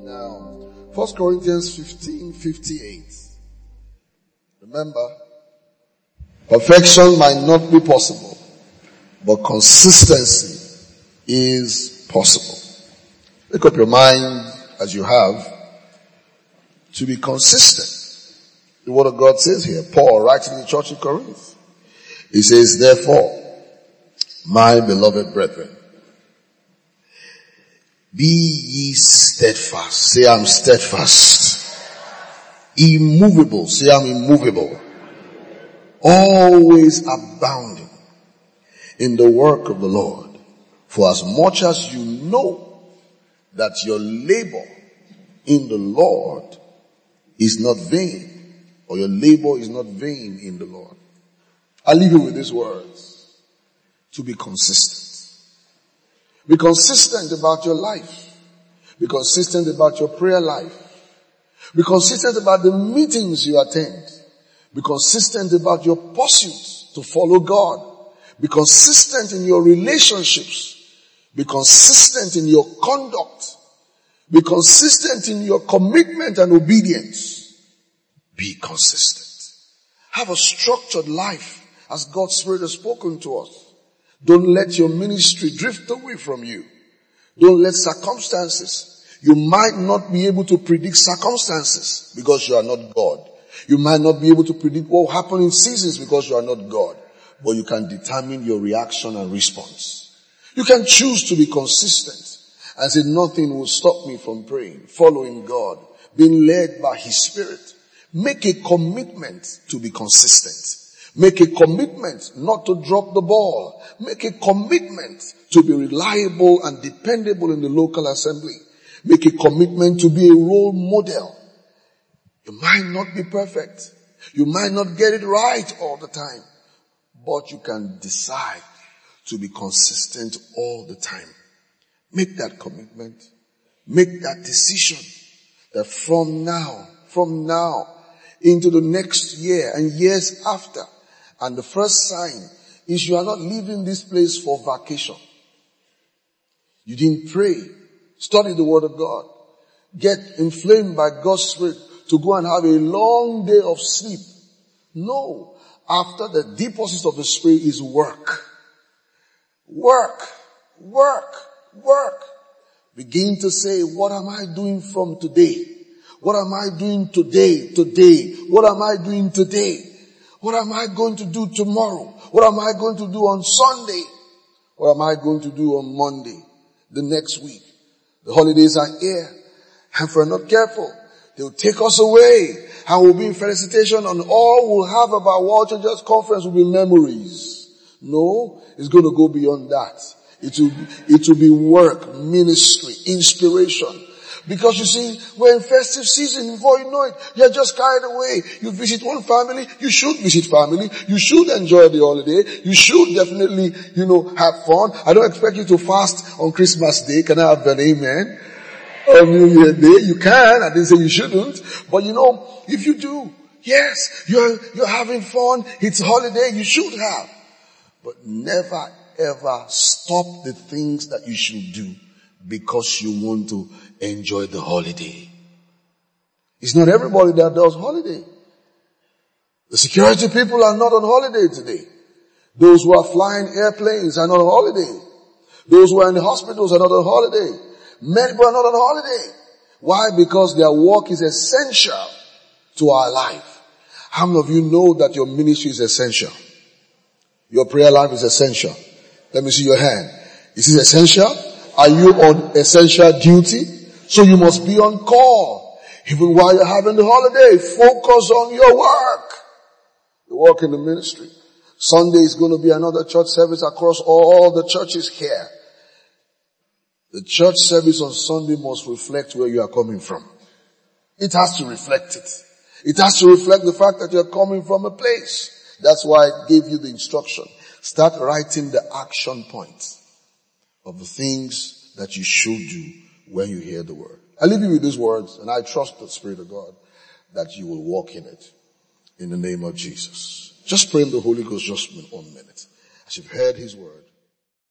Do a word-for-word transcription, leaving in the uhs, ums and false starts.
Now, First Corinthians fifteen fifty-eight. Remember, perfection might not be possible, but consistency is possible. Make up your mind, as you have, to be consistent. The word of God says here, Paul writing to the church in Corinth. He says, therefore, my beloved brethren, be ye steadfast. Say, I'm steadfast. Immovable. Say, I'm immovable. Always abounding in the work of the Lord. For as much as you know that your labor in the Lord is not vain, or your labor is not vain in the Lord. I leave you with these words. To be consistent. Be consistent about your life. Be consistent about your prayer life. Be consistent about the meetings you attend. Be consistent about your pursuit to follow God. Be consistent in your relationships. Be consistent in your conduct. Be consistent in your commitment and obedience. Be consistent. Have a structured life as God's Spirit has spoken to us. Don't let your ministry drift away from you. Don't let circumstances. You might not be able to predict circumstances because you are not God. You might not be able to predict what will happen in seasons because you are not God. But you can determine your reaction and response. You can choose to be consistent and say nothing will stop me from praying, following God, being led by His Spirit. Make a commitment to be consistent. Make a commitment not to drop the ball. Make a commitment to be reliable and dependable in the local assembly. Make a commitment to be a role model. You might not be perfect. You might not get it right all the time. But you can decide to be consistent all the time. Make that commitment. Make that decision that from now, from now into the next year and years after, and the first sign is you are not leaving this place for vacation. You didn't pray, study the Word of God, get inflamed by God's Spirit to go and have a long day of sleep. No. After the deposit of the Spirit is work. Work. Work. Work. Begin to say, what am I doing from today? What am I doing today? Today. What am I doing today? What am I going to do tomorrow? What am I going to do on Sunday? What am I going to do on Monday? The next week. The holidays are here. And if we're not careful, they'll take us away. And we'll be in felicitation, and all we'll have about World Changers Conference will be memories. No, it's going to go beyond that. It will, it will be work, ministry, inspiration. Because you see, we're in festive season. Before you know it, you're just carried away. You visit one family. You should visit family. You should enjoy the holiday. You should definitely, you know, have fun. I don't expect you to fast on Christmas Day. Can I have an amen? On New Year Day, you can. I didn't say you shouldn't. But you know, if you do, yes, you're, you're having fun. It's holiday. You should have. But never ever stop the things that you should do because you want to enjoy the holiday. It's not everybody that does holiday. The security people are not on holiday today. Those who are flying airplanes are not on holiday. Those who are in the hospitals are not on holiday. Many people are not on holiday. Why? Because their work is essential to our life. How many of you know that your ministry is essential? Your prayer life is essential. Let me see your hand. Is it essential? Are you on essential duty? So you must be on call. Even while you're having the holiday, focus on your work. You work in the ministry. Sunday is going to be another church service across all the churches here. The church service on Sunday must reflect where you are coming from. It has to reflect it. It has to reflect the fact that you're coming from a place. That's why I gave you the instruction. Start writing the action points of the things that you should do when you hear the word. I leave you with these words, and I trust the Spirit of God that you will walk in it. In the name of Jesus. Just pray in the Holy Ghost just one minute. As you've heard His word,